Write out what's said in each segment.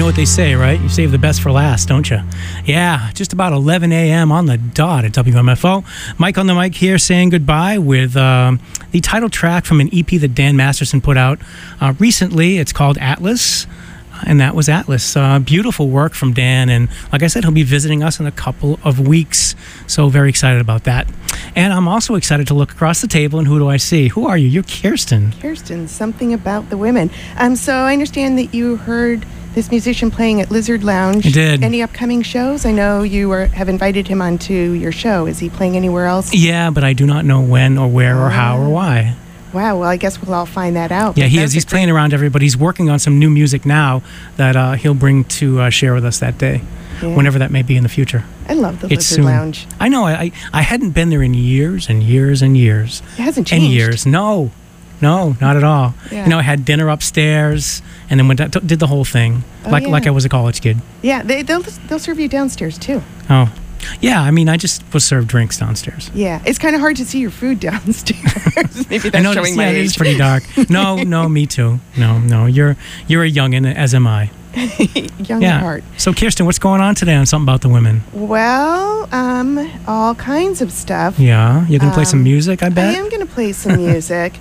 know what they say, right? You save the best for last, don't you? Yeah, just about 11 a.m. on the dot at WMFO. Mike on the mic here saying goodbye with the title track from an EP that Dan Masterson put out recently. It's called Atlas. And that was Atlas. Beautiful work from Dan. And like I said, he'll be visiting us in a couple of weeks. So very excited about that. And I'm also excited to look across the table. And who do I see? Who are you? You're Kirsten. Kirsten, Something About the Women. So I understand that you heard this musician playing at Lizard Lounge. I did. Any upcoming shows? I know you have invited him onto your show. Is he playing anywhere else? Yeah, but I do not know when or where or how or why. Wow, well, I guess we'll all find that out. Yeah, he is. He's playing around everybody. He's working on some new music now that he'll bring to share with us that day, whenever that may be in the future. I love the Lizard Lounge. I know. I hadn't been there in years and years and years. It hasn't changed. And years. No, not at all. Yeah. You know, I had dinner upstairs and then did the whole thing, like I was a college kid. Yeah, they'll serve you downstairs, too. Oh. Yeah, I mean, I just was served drinks downstairs. Yeah, it's kind of hard to see your food downstairs. Maybe that's showing my age. It's pretty dark. No, me too. No, you're a youngin', as am I. Young at heart. So, Kirsten, what's going on today on Something About the Women? Well, all kinds of stuff. Yeah, you're gonna play some music, I bet. I am gonna play some music.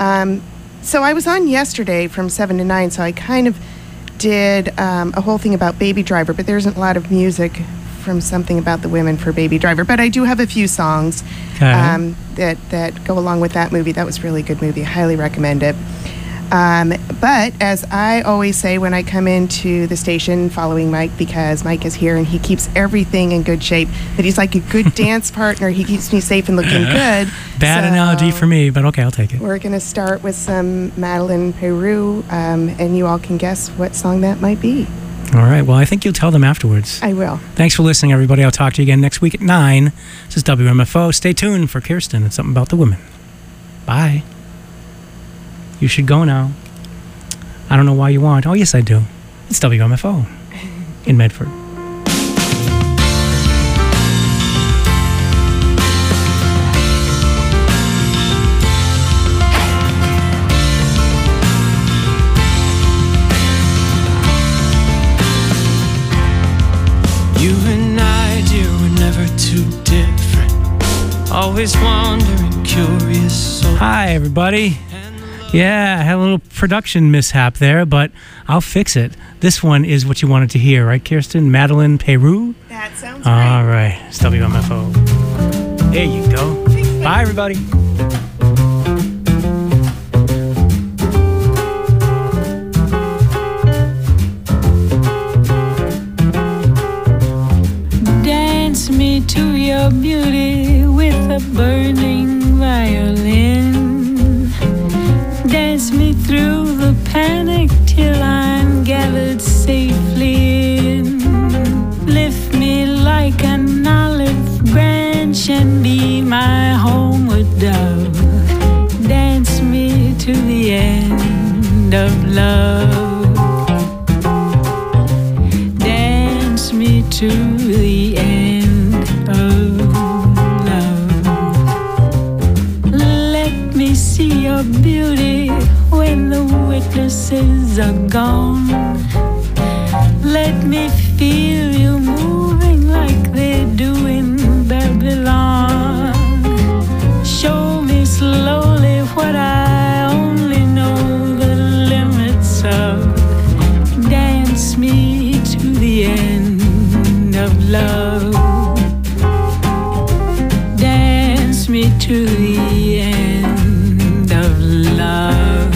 So I was on yesterday from 7 to 9, so I kind of did a whole thing about Baby Driver, but there isn't a lot of music from Something About the Women for Baby Driver, but I do have a few songs that go along with that movie. That was a really good movie. I highly recommend it. But as I always say when I come into the station following Mike, because Mike is here and he keeps everything in good shape, that he's like a good dance partner. He keeps me safe and looking good. Bad analogy for me, but okay, I'll take it. We're going to start with some Madeleine Peru, and you all can guess what song that might be. All right. Well, I think you'll tell them afterwards. I will. Thanks for listening, everybody. I'll talk to you again next week at 9. This is WMFO. Stay tuned for Kirsten and Something About the Women. Bye. You should go now. I don't know why you want. Oh, yes, I do. It's WMFO in Medford. You and I, dear, were never too different. Always wondering, curious. So hi, everybody. Yeah, I had a little production mishap there, but I'll fix it. This one is what you wanted to hear, right, Kirsten? Madeleine Peru? That sounds right. All right. It's WMFO. There you go. Bye, everybody. Dance me to your beauty with a burning violin. Dance me through the panic till I'm gathered safely in. Lift me like an olive branch and be my homeward dove. Dance me to the end of love. Dance me to the end of love. Let me see your beauty when the witnesses are gone. Let me feel you moving like they do in Babylon. Show me slowly what I only know the limits of. Dance me to the end of love. Dance me to the end of love.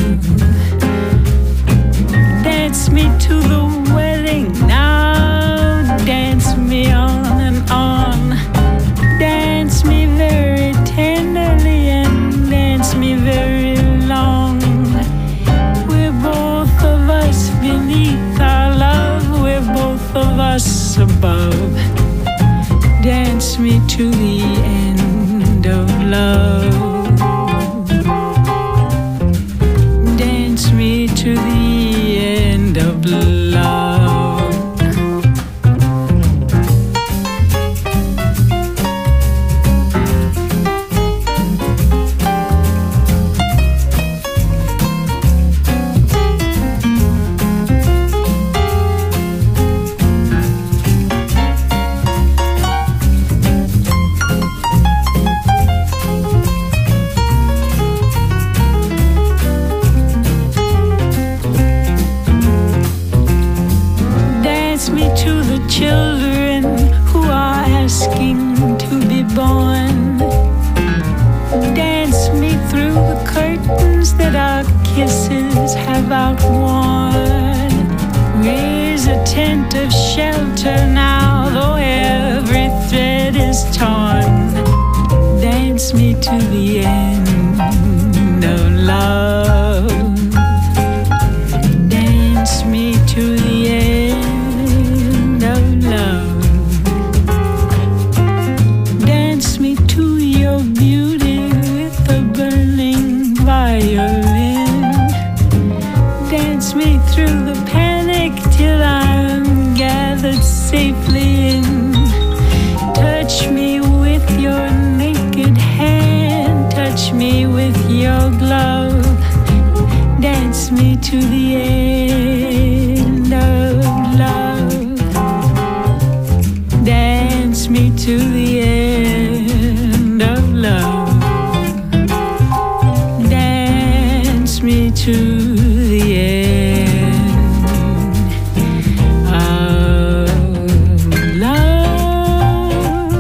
Dance me to the wedding now. Dance me on and on. Dance me very tenderly and dance me very long. We're both of us beneath our love. We're both of us above. Dance me to the end of love. Dance me to the end of love. to the end of love. Dance me to the end of love. Dance me to your beauty with a burning violin. Dance me through the panic till I'm gathered safely in. Touch me with your naked hand, touch me with your glove. Dance me to the end of love. Dance me to the end of love. Dance me to the end of love.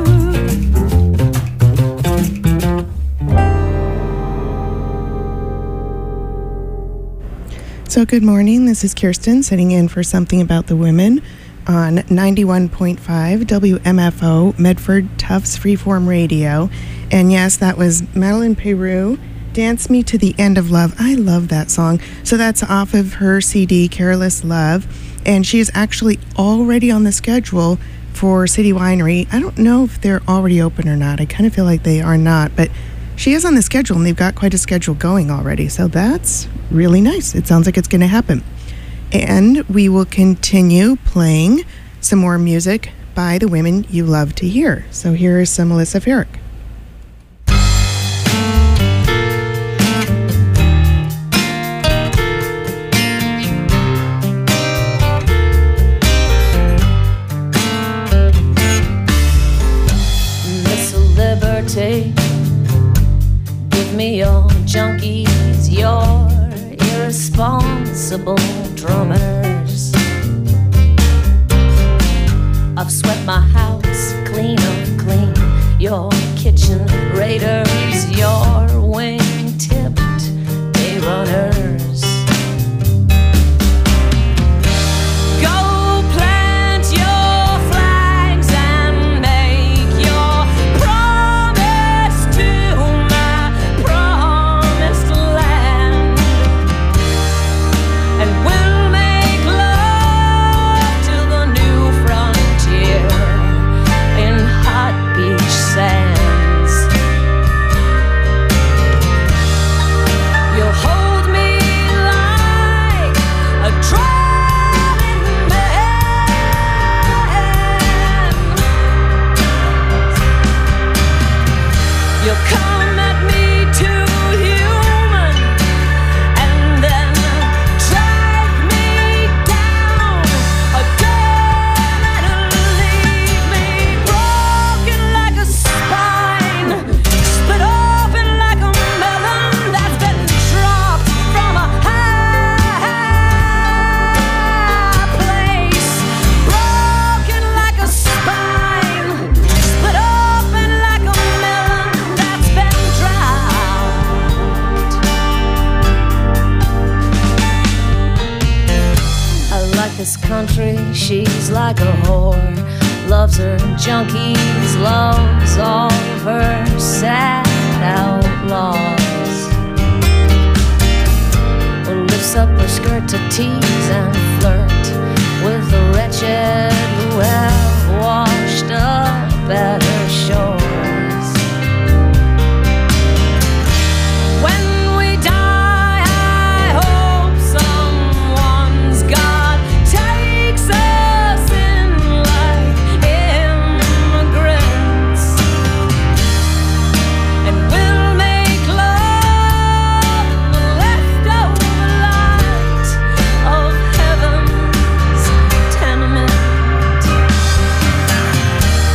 So good morning, this is Kirsten sitting in for Something About the Women on 91.5 WMFO, Medford Tufts Freeform Radio. And yes, that was Madeline Peru, Dance Me to the End of Love. I love that song. So that's off of her CD, Careless Love. And she is actually already on the schedule for City Winery. I don't know if they're already open or not. I kind of feel like they are not, but she is on the schedule and they've got quite a schedule going already. So that's really nice. It sounds like it's going to happen. And we will continue playing some more music by the women you love to hear. So here is some Melissa Ferrick. Miss Liberty, give me your junkies, your irresponsible drummers. I've swept my house clean of clean, your kitchen raiders, your wing-tipped day runners. Go plant your flags and make your promise to my promised land. And we'll make love to the new frontier in hot beach sands. You'll hold me like a drowning man. You'll come at me too human and then drag me down again and leave me broken like a spine, split open like a melon that's been dropped from a high place. Broken like a spine, split open like a melon that's been dropped. I like this country, she's like a whore. Loves her junkies, loves all of her sad outlaws. Lifts up her skirt to tease and flirt with the wretched who have washed up at her shores. When we die, I hope someone's God takes us in like immigrants, and we'll make love in the leftover light of heaven's tenement.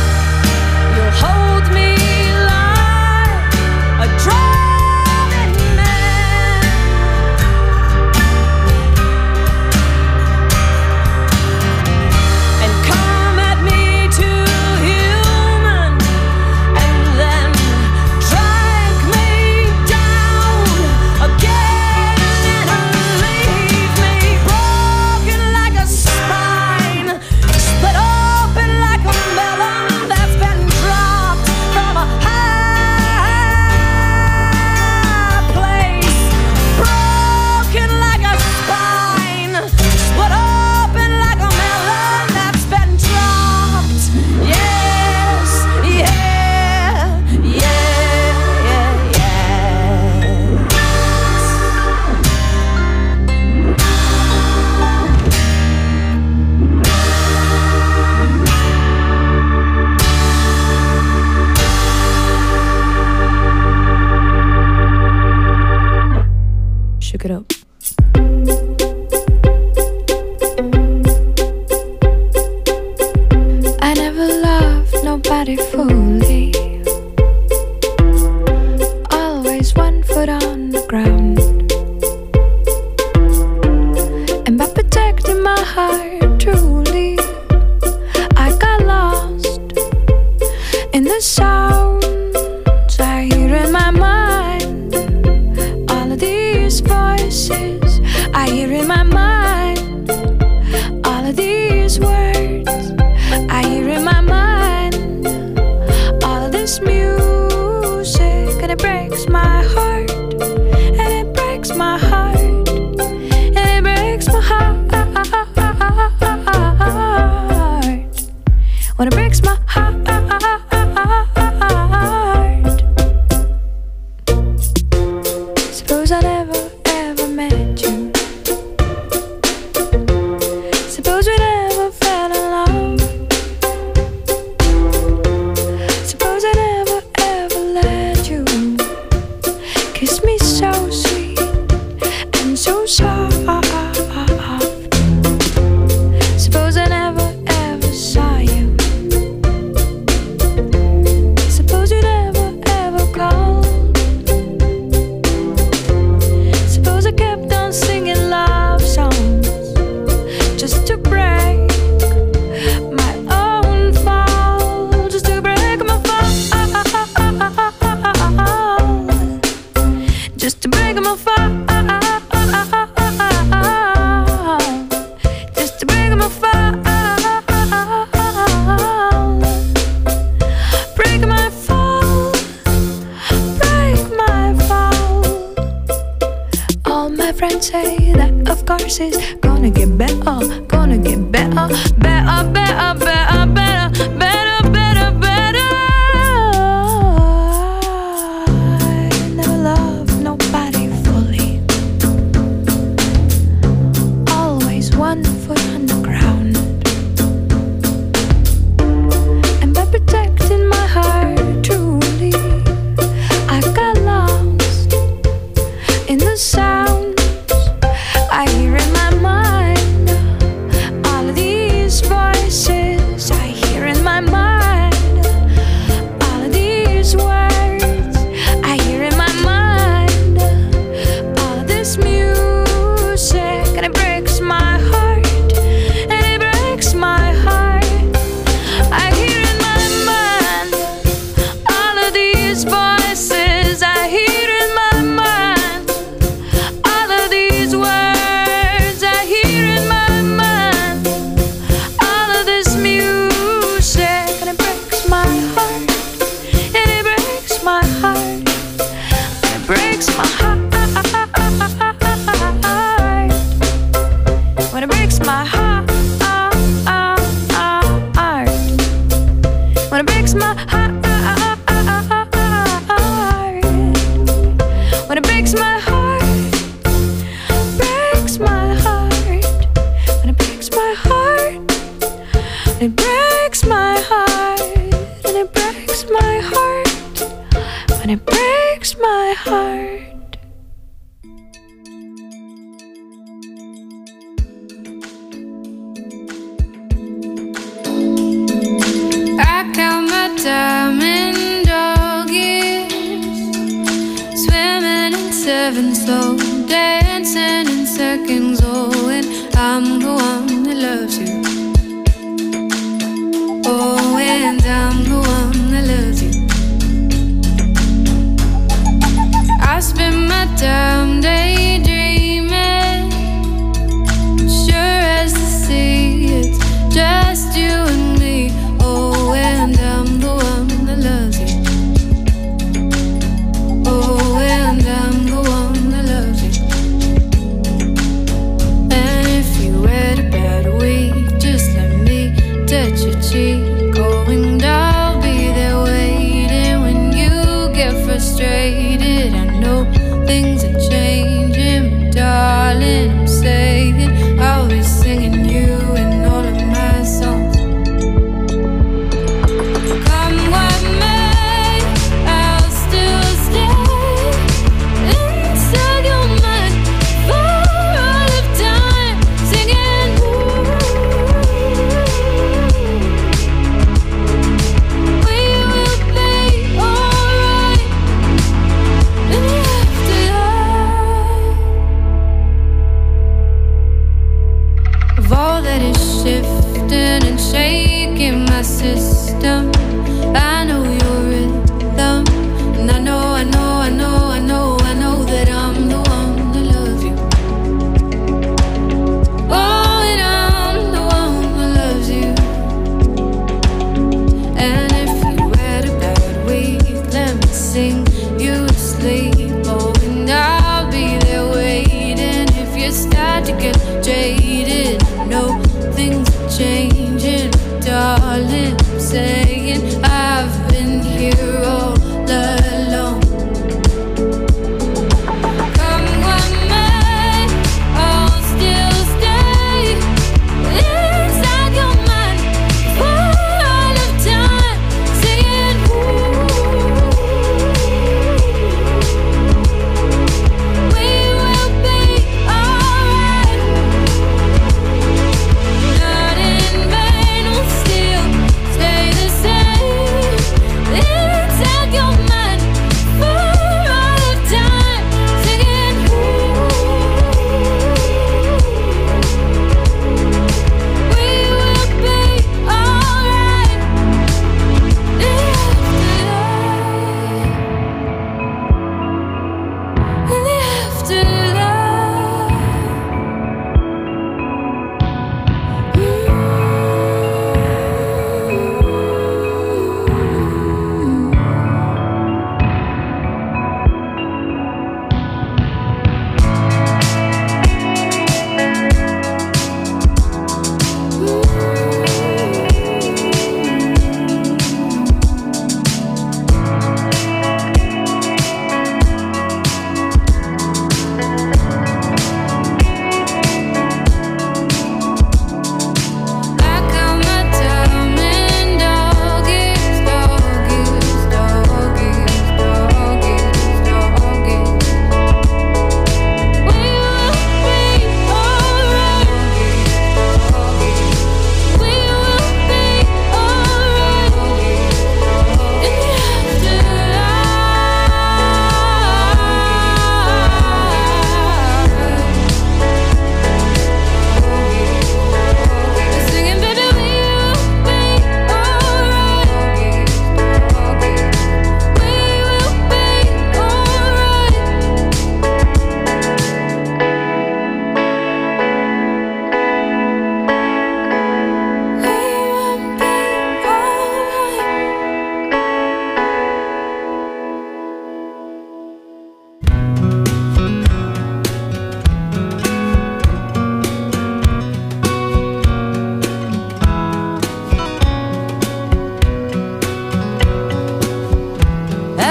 nobody fully. Always one foot on the ground. And by protecting my heart truly, I got lost in the sounds I hear in my mind. All of these voices I hear in my mind. All of these words I hear in my mind. All of this music, and it breaks my heart. And it breaks my heart. And it breaks my heart. When it breaks my heart. Suppose I never ever met you. Suppose we never fell in love. Suppose I never ever let you kiss me so sweet and so soft. Suppose I never ever saw you. Suppose you never ever called. Suppose I kept on singing love songs just to break my own fall, just to break my fall, just to break my fall, just to break my fall, break my fall, break my fall. All my friends say that of course it's gonna get better, gonna get better, better, better, better, better, better, better, better. I never loved nobody fully. Always one foot on the ground. And by protecting my heart truly, I got lost in the sounds I hear in my mind. All of these voices I hear in my mind. All of these words I hear in my mind. All of this music, and it breaks my heart. And it breaks my heart. I hear in my mind. All of these voices I hear in my mind. All of these words I hear in my mind. All of this music, and it breaks my heart. And it breaks my heart. And it breaks my heart. When it breaks my heart. When it breaks my heart. When it breaks my heart. Breaks my heart. When it breaks my heart. It breaks my heart. And it breaks my heart. When it breaks my heart. I count my diamond doggies, swimming in seven, slow dancing in seconds. Oh, and I'm the one that loves you. Oh, and I'm the one that loves you. I spend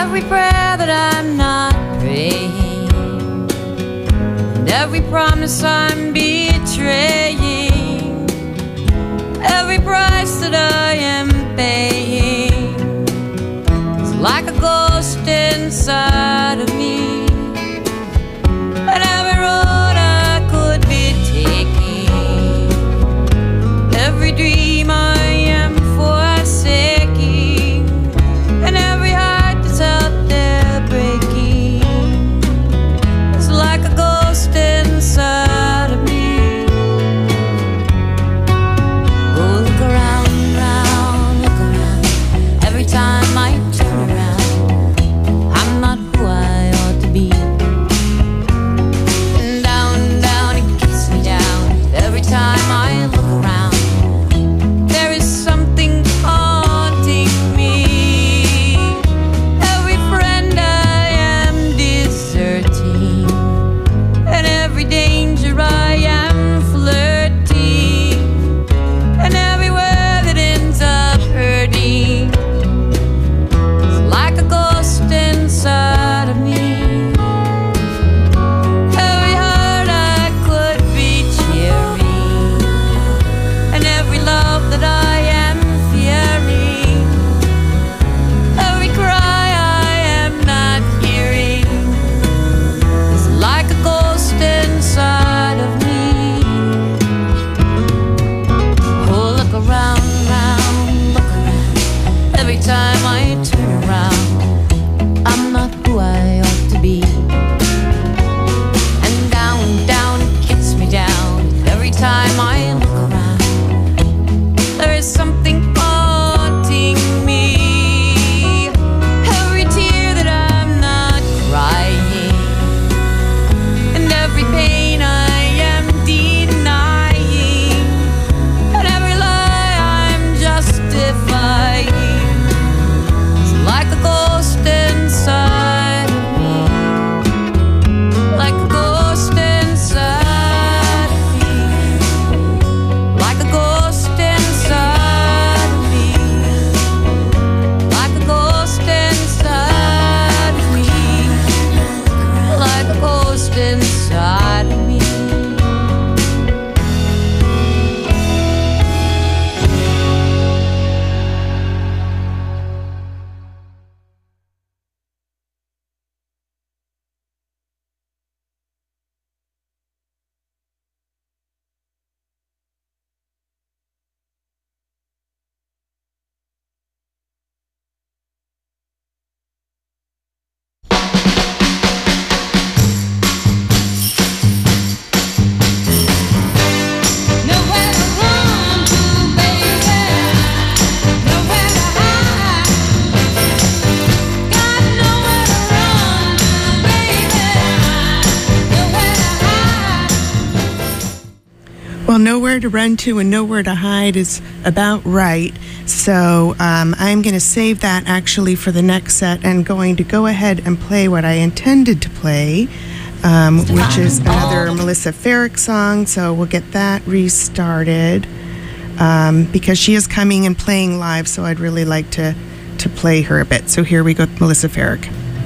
every prayer that I'm not praying, and every promise I'm betraying, every price that I am paying is like a ghost inside of me. And every road I could be taking, every dream I am forsaking, and every heart that's out there breaking is like a ghost inside of me. Oh, look around, round, look around. Every time I turn around, I'm not who I ought to be. And down, down, it gets me down. Every time I look around, there is something haunting me. Every friend I am deserting, and every danger I am flirting, and everywhere that ends up hurting is like a ghost inside of me. Every heart I could be cheering, and every love that I am fearing, every cry I am not hearing is like a ghost inside of me. Oh, look around, round, look around. Every time I turn around, I'm not who I ought to be. And down, down, it gets me down. Every time I look around, there is something haunting me. Every tear that I'm not crying, and every pain I am denying, and every lie I'm justifying is like a ghost inside of me. Like a ghost inside of me. Like a ghost inside of me. Like a ghost inside of me. Like a ghost inside of me. Nowhere to run to, baby. Nowhere to hide. Got nowhere to run to, baby. Nowhere to hide. Well, nowhere to run to and nowhere to hide is about right. So I'm going to save that actually for the next set and going to go ahead and play what I intended to play, which is another Melissa Ferrick song. So we'll get that restarted because she is coming and playing live. So I'd really like to play her a bit. So here we go with Melissa Ferrick.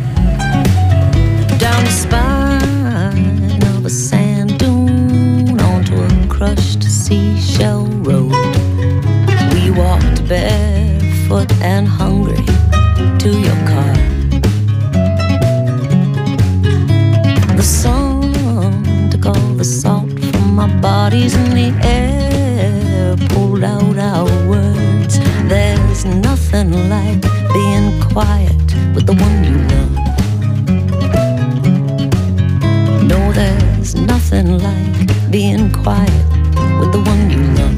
Down the spine of a sand dune onto a crushed seashell road. We walked barefoot and hungry to your car. The sun took all the salt from our bodies in the air, pulled out our words. There's nothing like being quiet with the one you love. No, there's nothing like being quiet with the one you love.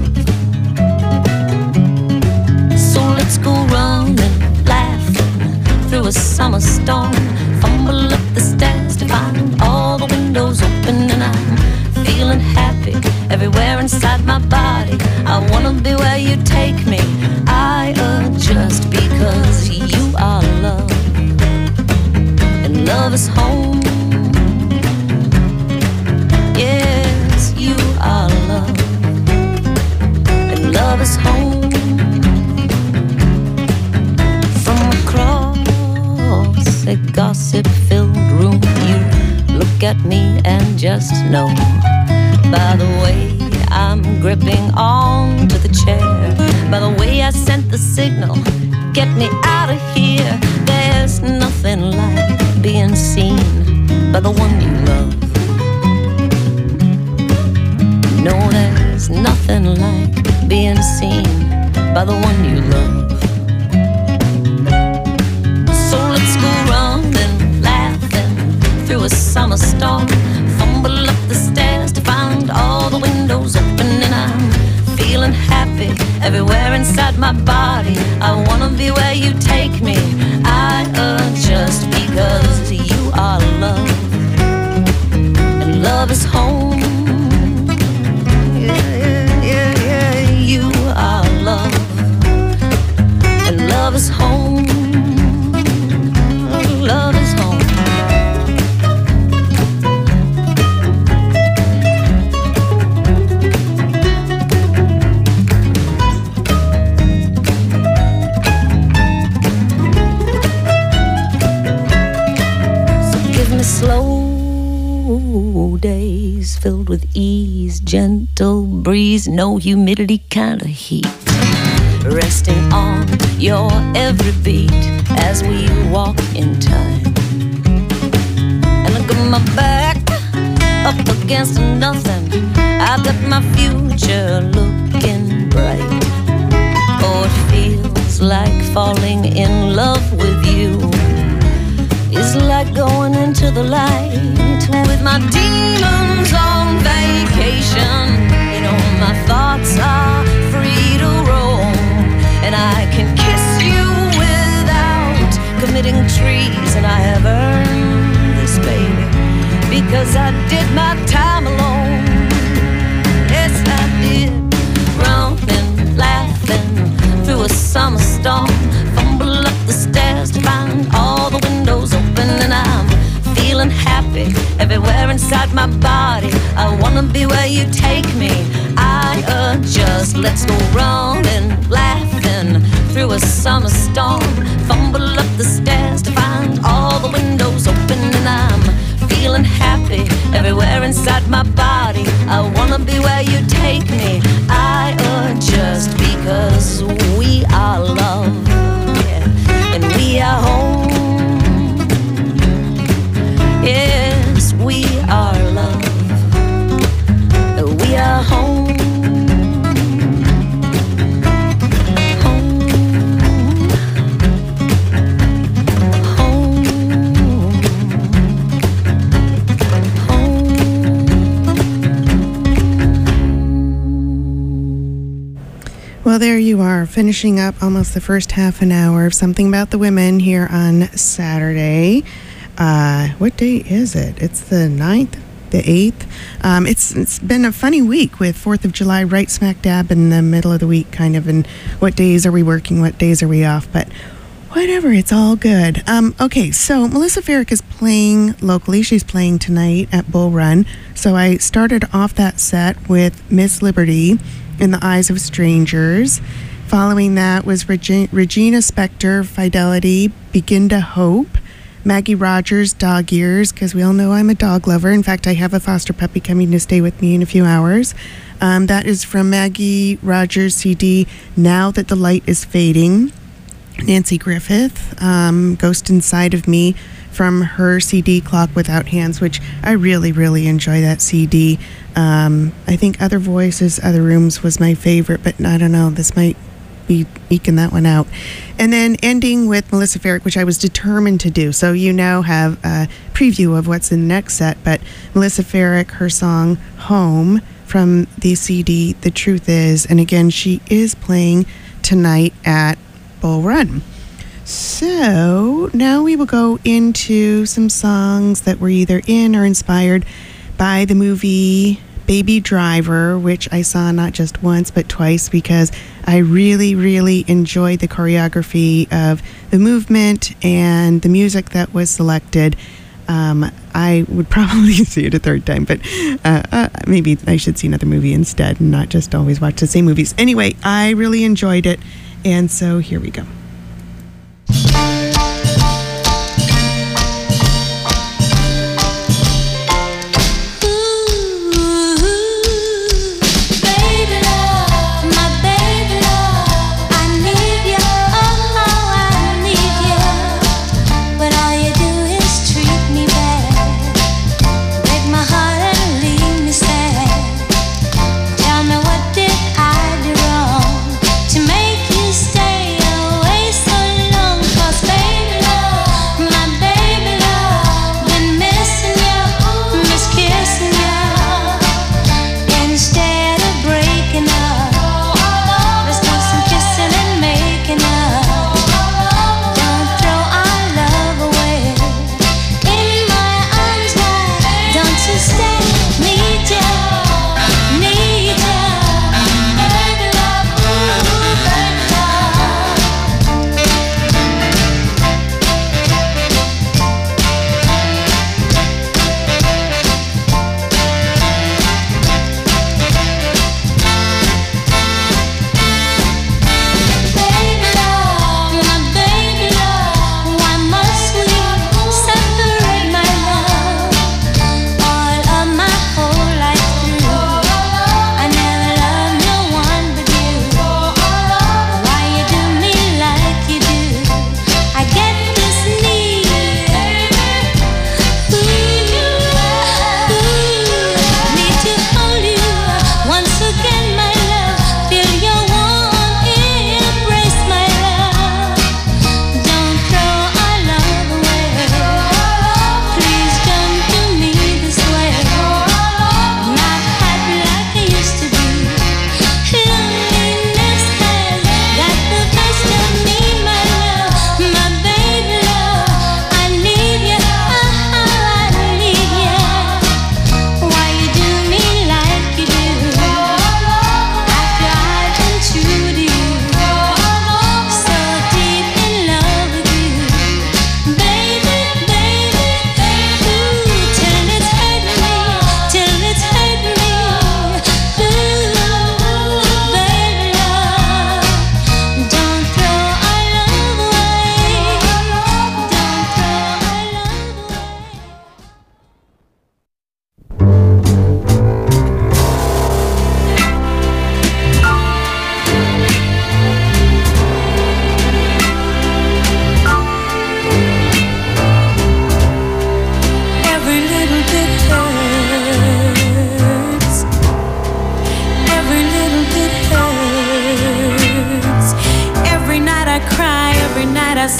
So let's go running, laughing through a summer storm. Fumble up the stairs to find all the windows open, and I'm feeling happy everywhere inside my body. I wanna be where you take me. I adjust because you are love, and love is home. Yes, you are love, and love is home. From across gossip-filled room, you look at me and just know. By the way I'm gripping on to the chair, by the way I sent the signal, get me out of here. There's nothing like being seen by the one you love. No, there's nothing like being seen by the one you love. So let's go running, laughing through a summer storm, fumble up the stairs to find all the windows open, and I'm feeling happy everywhere inside my body. I wanna be where you take me. I adjust because you are love, and love is home. You are love, and love is home. Love is home. So give me slow days filled with ease, gentle breeze, no humidity kind of heat, resting on your every beat as we walk in time. And I got my back up against nothing, I've got my future looking bright. Oh, it feels like falling in love with you. It's like going into the light with my demons on vacation. You know, my thoughts are free to roam, and I can kiss you without committing trees. And I have earned this, baby, because I did my time alone. Yes, I did. Running, laughing through a summer storm, fumble up the stairs to find all the windows open, and I'm feeling happy everywhere inside my body. I wanna be where you take me. I adjust. Let's go running, laughing through a summer storm, fumble up the stairs to find all the windows open, and I'm feeling happy everywhere inside my body. I wanna be where you take me. I adjust because we are love, yeah, and we are home. Yes, we are love, we are home. Well, there you are, finishing up almost the first half an hour of Something About the Women here on Saturday. What day is it? It's the 9th, the 8th. It's been a funny week with 4th of July right smack dab in the middle of the week, kind of, and what days are we working, what days are we off, but whatever, it's all good. Okay, so Melissa Ferrick is playing locally. She's playing tonight at Bull Run. So I started off that set with Miss Liberty, In the Eyes of Strangers. Following that was Regina Spektor, Fidelity, Begin to Hope. Maggie Rogers, Dog Ears, because we all know I'm a dog lover. In fact, I have a foster puppy coming to stay with me in a few hours. That is from Maggie Rogers' CD, Now That the Light is Fading. Nancy Griffith, Ghost Inside of Me, from her CD, Clock Without Hands, which I really, really enjoy that CD. I think Other Voices, Other Rooms was my favorite, but I don't know, this might be eking that one out. And then ending with Melissa Ferrick, which I was determined to do. So you now have a preview of what's in the next set, but Melissa Ferrick, her song Home from the CD The Truth Is, and again, she is playing tonight at Bull Run. So now we will go into some songs that were either in or inspired by the movie Baby Driver, which I saw not just once but twice because I really, really enjoyed the choreography of the movement and the music that was selected. I would probably see it a third time, but maybe I should see another movie instead and not just always watch the same movies. Anyway, I really enjoyed it, and so here we go.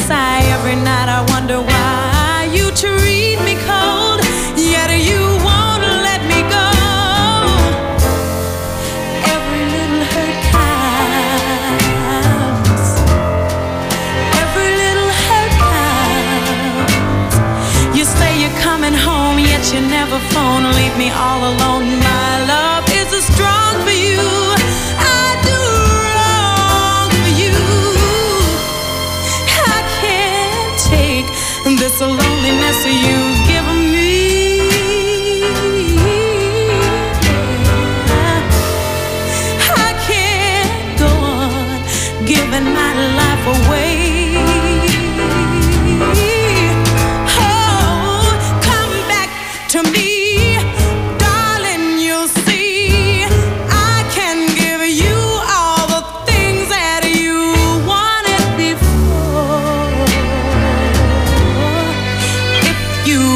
sigh. Every night I wonder why you treat me cold, yet you won't let me go. Every little hurt counts. Every little hurt counts. You say you're coming home, yet you never phone. Leave me all alone. My love is strong for you. I do wrong for you. I can't take this loneliness you've given me. I can't go on giving my life away. Oh, come back to me, darling, you'll see I can give you all the things that you wanted before. If you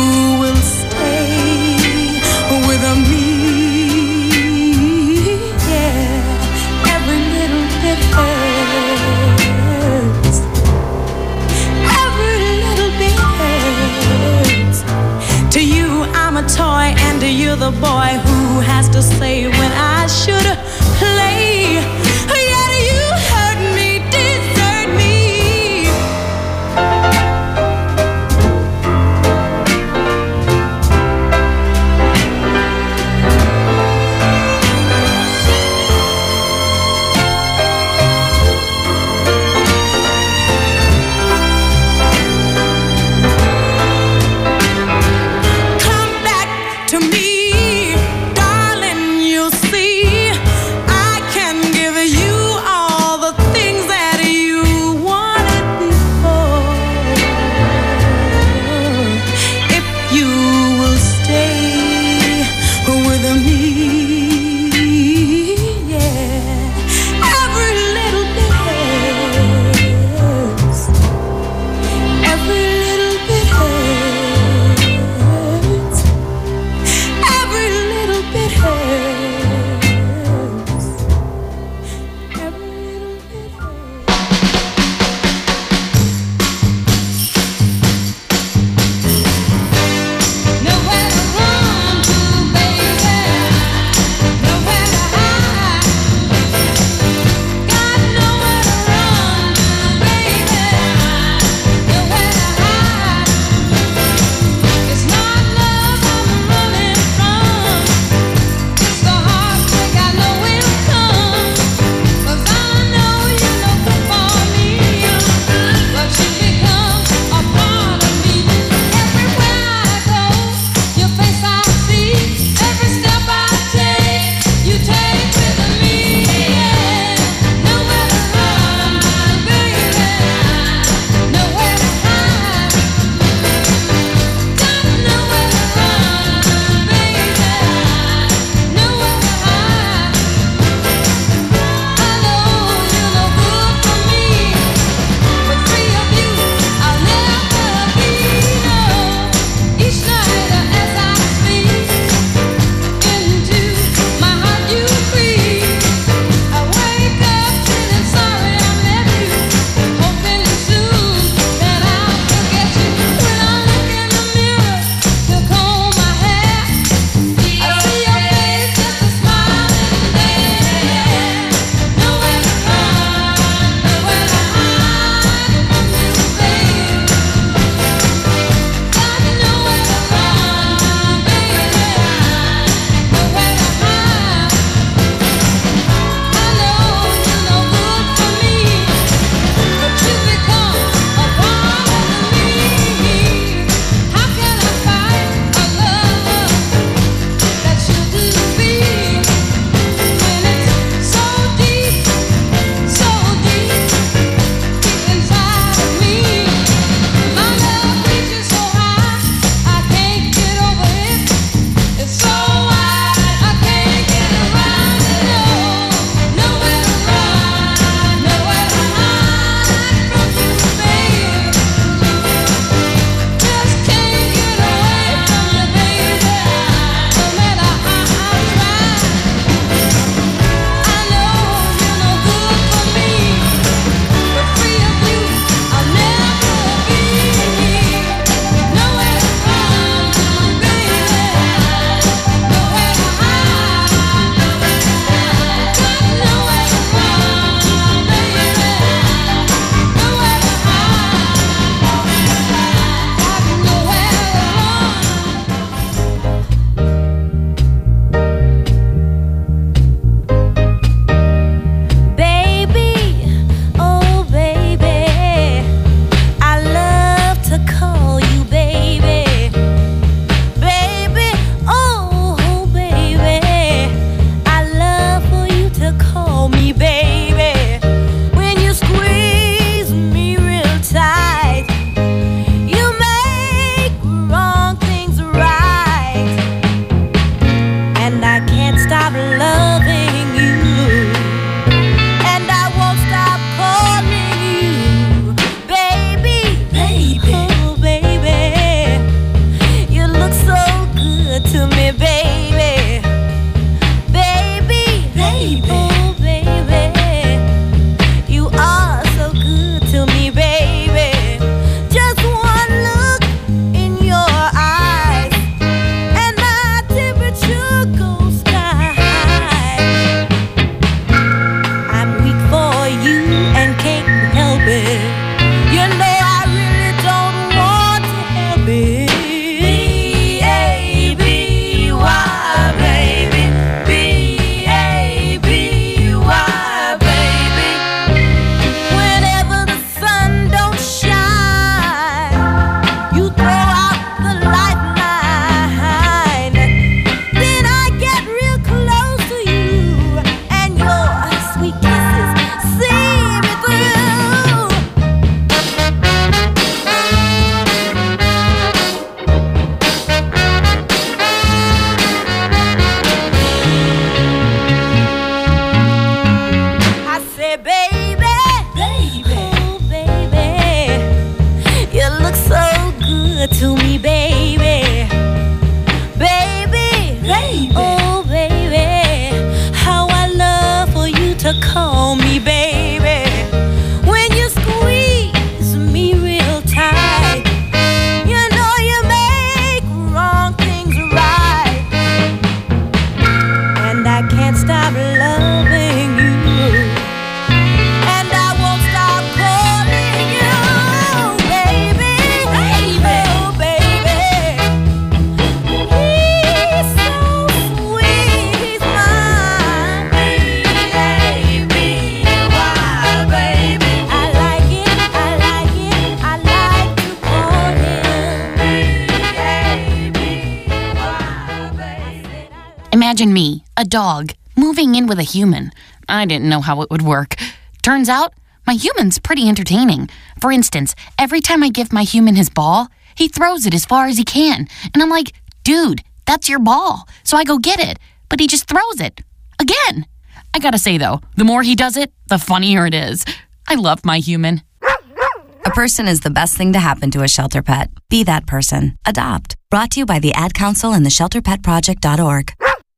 Imagine me, a dog, moving in with a human. I didn't know how it would work. Turns out, my human's pretty entertaining. For instance, every time I give my human his ball, he throws it as far as he can. And I'm like, dude, that's your ball. So I go get it. But he just throws it. Again. I gotta say, though, the more he does it, the funnier it is. I love my human. A person is the best thing to happen to a shelter pet. Be that person. Adopt. Brought to you by the Ad Council and the ShelterPetProject.org.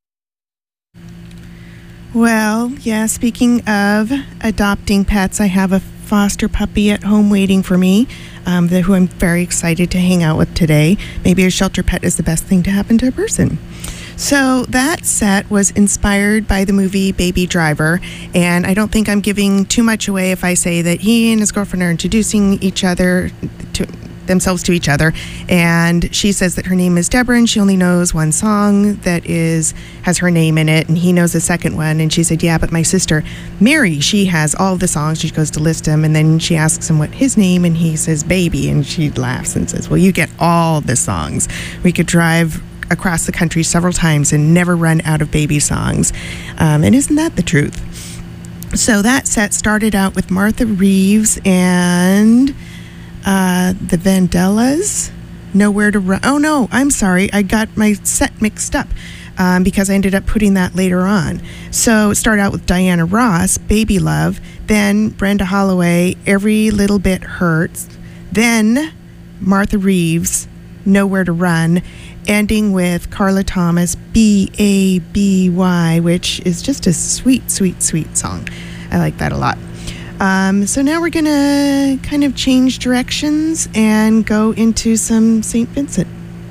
Well, yeah, speaking of adopting pets, I have a foster puppy at home waiting for me, who I'm very excited to hang out with today. Maybe a shelter pet is the best thing to happen to a person. So that set was inspired by the movie Baby Driver, and I don't think I'm giving too much away if I say that he and his girlfriend are introducing themselves to each other, and she says that her name is Deborah and she only knows one song that has her name in it, and he knows the second one, and she said, yeah, but my sister Mary, she has all the songs. She goes to list them, and then she asks him what his name, and he says Baby, and she laughs and says, well, you get all the songs. We could drive across the country several times and never run out of Baby songs, and isn't that the truth? So that set started out with Martha Reeves and the Vandellas, Nowhere to Run. Oh no, I'm sorry, I got my set mixed up because I ended up putting that later on. So it started out with Diana Ross, Baby Love, then Brenda Holloway, Every Little Bit Hurts, then Martha Reeves, Nowhere to Run, ending with Carla Thomas, B-A-B-Y, which is just a sweet, sweet, sweet song. I like that a lot. So now we're going to kind of change directions and go into some St. Vincent.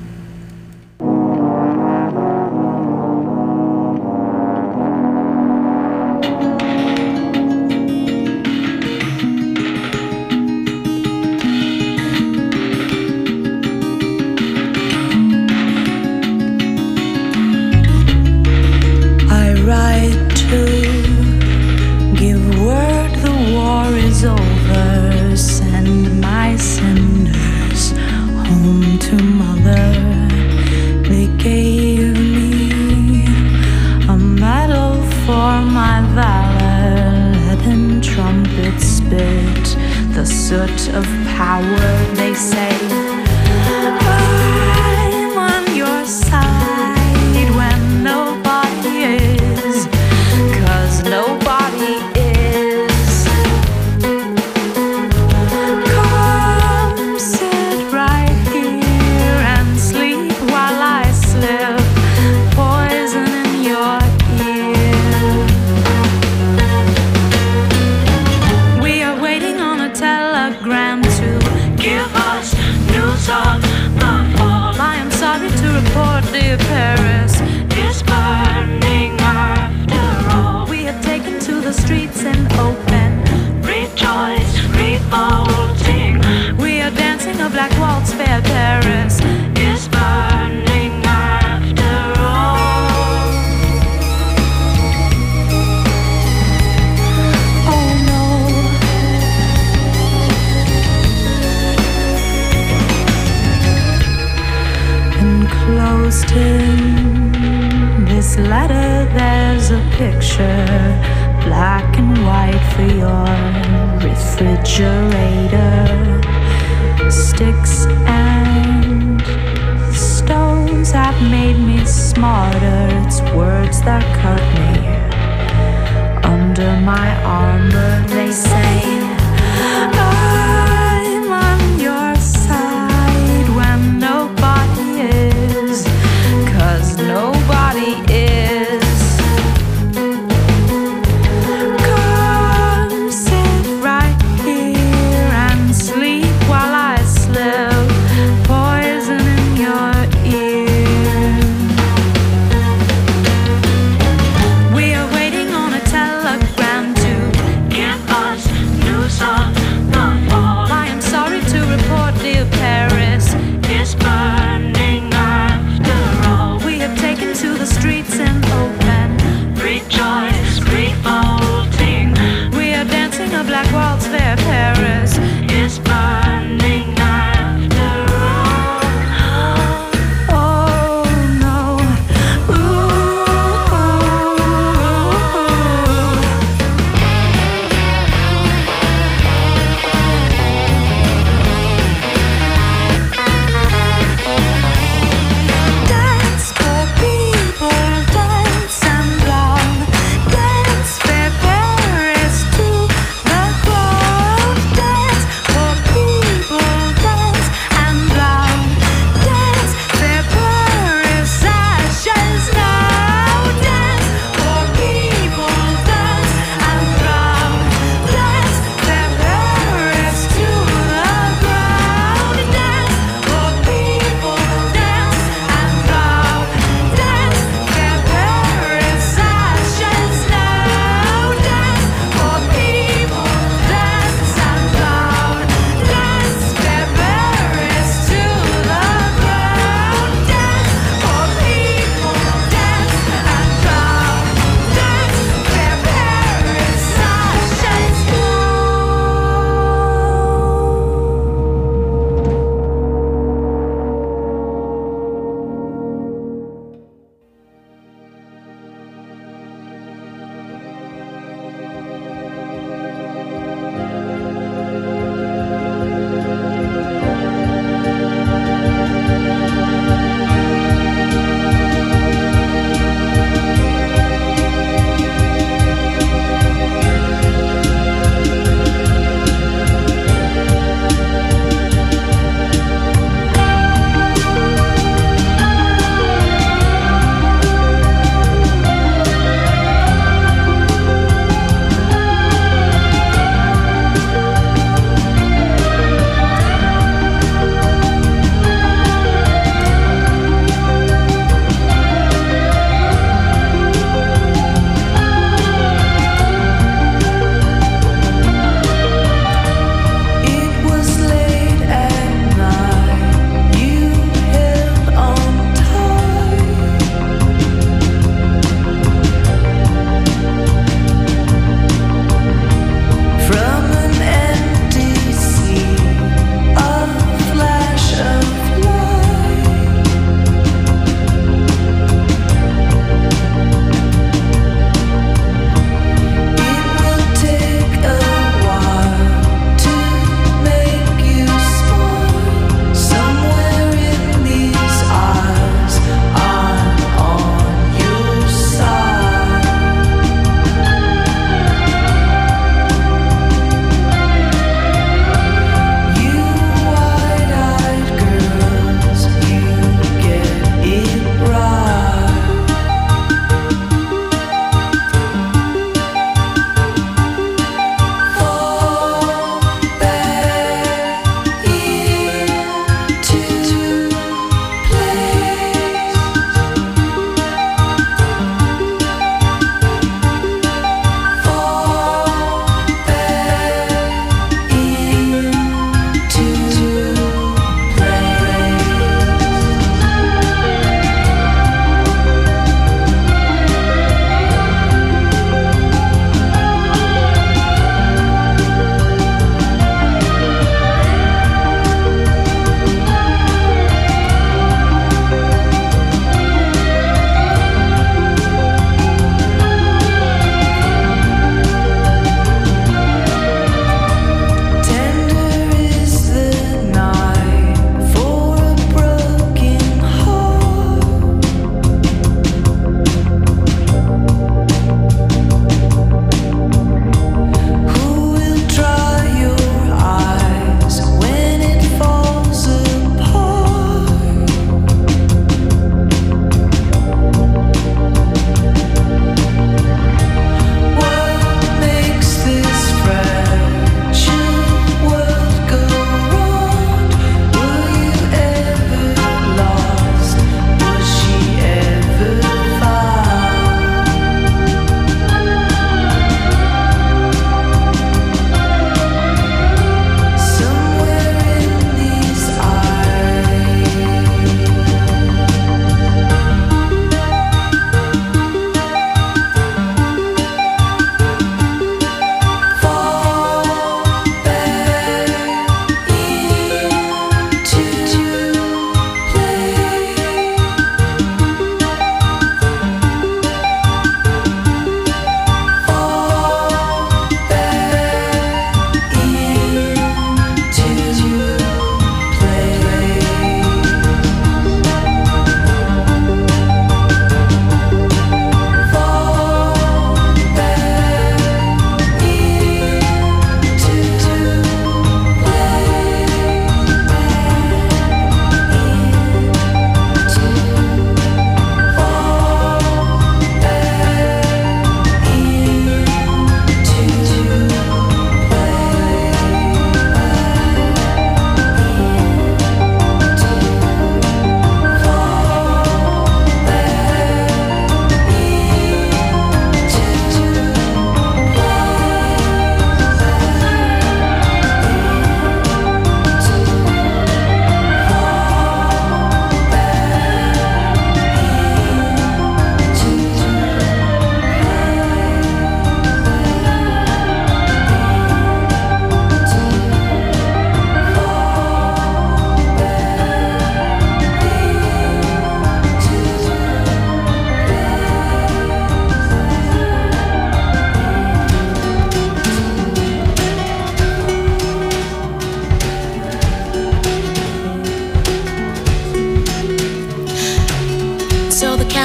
I write to give word the war is over. Send my cinders home to mother. They gave me a medal for my valor. Leaden trumpets spit the soot of power. They say I'm on your side when nobody is, 'cause nobody is. Come sit right here and sleep while I slip poison in your ear. We are waiting on a telegram to give us news of the fall. I am sorry to report, dear Paris is burning after all. We have taken to the streets in open rejoice, revolting. We are dancing a black waltz, fair Paris is burning after all. Oh no. Enclosed in this letter there's a picture, black and white, for your refrigerator. Sticks and stones have made me smarter. It's words that cut me under my armor. They say I'm on your side when nobody is, 'cause nobody is. Come sit right here and sleep while I slip poison in your ear. We are waiting on a telegram to give us news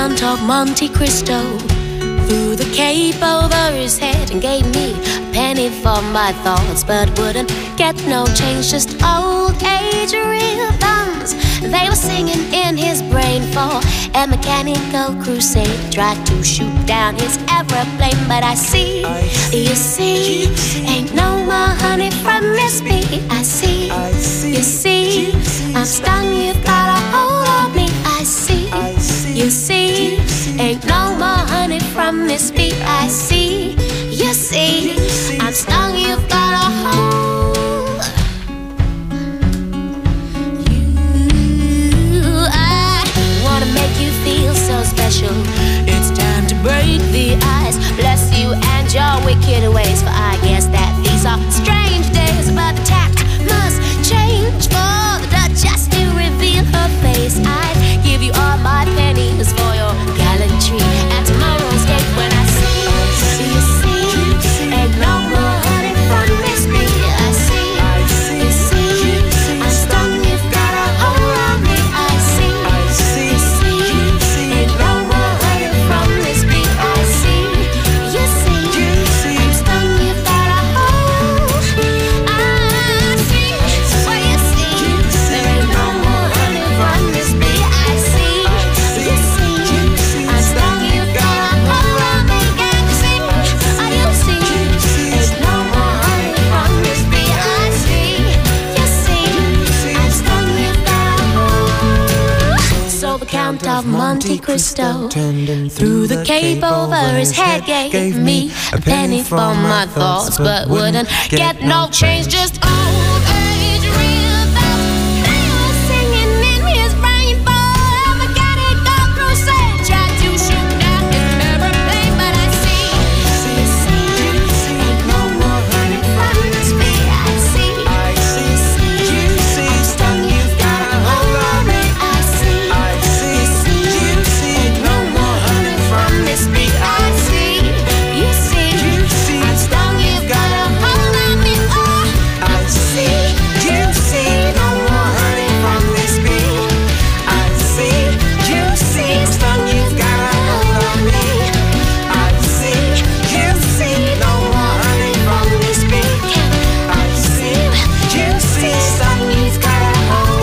Count of Monte Cristo, threw the cape over his head and gave me a penny for my thoughts, but wouldn't get no change, just old age rhythms. They were singing in his brain for a mechanical crusade. Tried to shoot down his aeroplane, but I see, you see, ain't no more honey from Miss B. I see, you see, I'm stung, you've got a hold on me. I see, you see, ain't no more honey from Miss B. I see, you see, I'm stung, you've got a hold. I wanna make you feel so special. It's time to break the ice. Bless you and your wicked ways, for I guess that these are strange days. But the tact must change for the Duchess to reveal her face. I'd give you all my pennies for your gallantry at tomorrow's gate. When I see, you see, ain't no more honey from Miss B. I see, you see, I'm stung, you've got a hold on me. I see, you see, ain't no more honey from Miss B. I see, you see, I'm stung, you've got a hold. I see, well you see, there ain't no more honey from Miss B. I see, you see, I'm stung, you've got a hold on me. Can't you see, oh you see, ain't no more honey from Miss B. I see, you see, I'm stung, you've got a hold. So the Count of Monte Cristo threw the cape over his head, gave me a penny for my thoughts, but wouldn't get no change, just old age rhythms. They were singing in his brain for a mechanical crusade. Tried to shoot down his aeroplane, but I see, you see, ain't no more honey from Miss B. I see, you see, I'm stung, you've got a hold on me. I see, you see, ain't no more honey from Miss B. I see, you see, I'm stung, you've got a hold on me. Oh, I see, you see, no more honey from Miss B. I see, you see, stung, you've got a hold on me. I see, you see, no more honey from Miss B. I see, you see, stung, you've got a hold.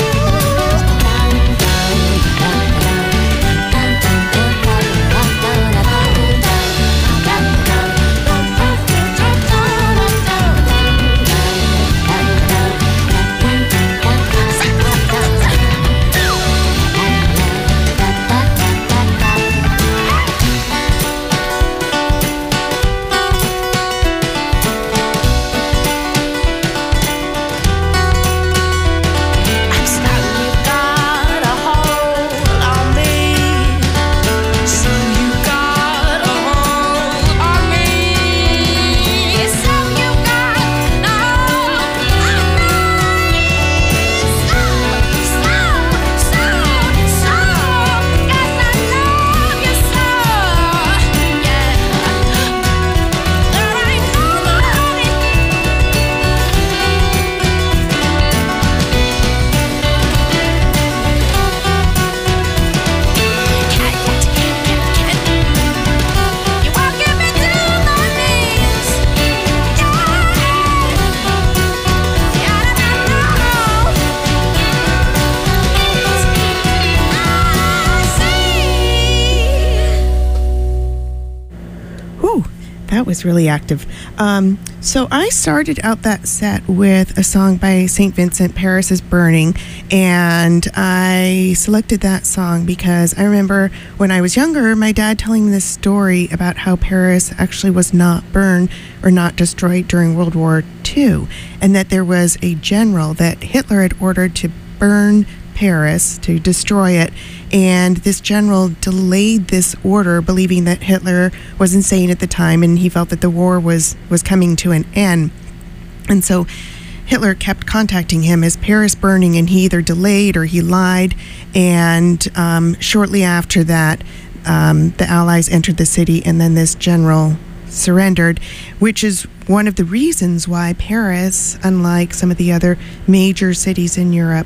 I'm stung, you've got a hold on me. So you got a hold on me. So you got a hold on me. So, yes I love you so. Yeah, there ain't no more honey. You won't get me to my knees. Ooh, that was really active. So I started out that set with a song by St. Vincent, Paris is Burning, and I selected that song because I remember when I was younger, my dad telling me this story about how Paris actually was not burned or not destroyed during World War II, and that there was a general that Hitler had ordered to burn Paris, to destroy it, and this general delayed this order, believing that Hitler was insane at the time and he felt that the war was coming to an end. And so Hitler kept contacting him, is Paris burning? And he either delayed or he lied. And shortly after that, the Allies entered the city, and then this general surrendered, which is one of the reasons why Paris, unlike some of the other major cities in Europe,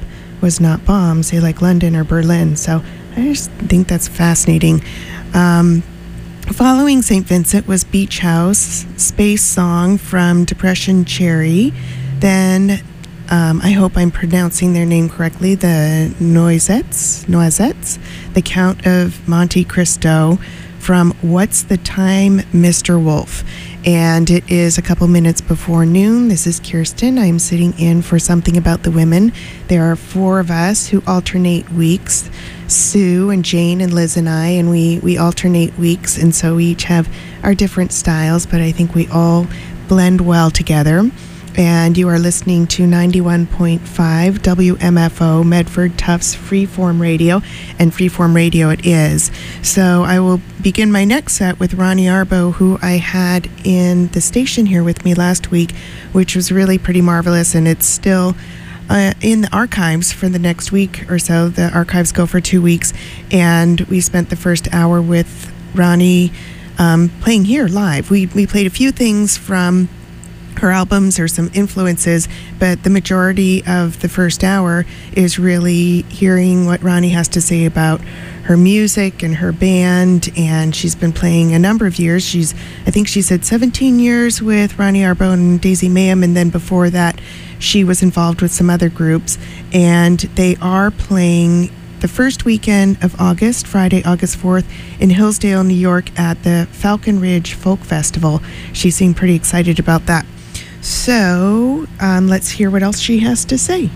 was not bombed, say like London or Berlin. So I just think that's fascinating. Following St. Vincent was Beach House, Space Song from Depression Cherry. Then, I hope I'm pronouncing their name correctly, the Noisettes, the Count of Monte Cristo from What's the Time, Mr. Wolf. And it is a couple minutes before noon. This is Kirsten. I'm sitting in for Something About the Women. There are 4 of us who alternate weeks. Sue and Jane and Liz and I, and we alternate weeks, and so we each have our different styles, but I think we all blend well together. And you are listening to 91.5 WMFO Medford Tufts Freeform Radio, and Freeform Radio it is. So I will begin my next set with Ronnie Arbo, who I had in the station here with me last week, which was really pretty marvelous, and it's still in the archives for the next week or so. The archives go for 2 weeks, and we spent the first hour with Ronnie playing here live. We played a few things from her albums or some influences, but the majority of the first hour is really hearing what Ronnie has to say about her music and her band. And she's been playing a number of years. I think she said 17 years with Ronnie Arbo and Daisy Mayhem, and then before that she was involved with some other groups. And they are playing the first weekend of August, Friday, August 4th, in Hillsdale, New York at the Falcon Ridge Folk Festival. She seemed pretty excited about that. So let's hear what else she has to say.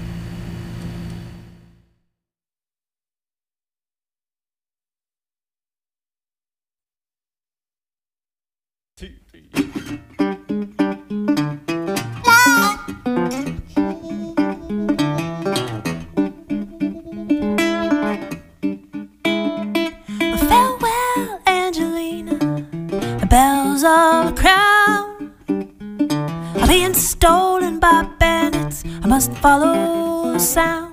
Farewell, Angelina. The bells of the crown are being stolen by bandits. I must follow the sound.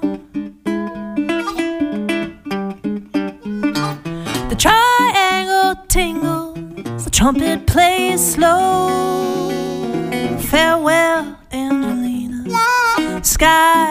The triangle tingles, the trumpet plays slow. Farewell, Angelina. Sky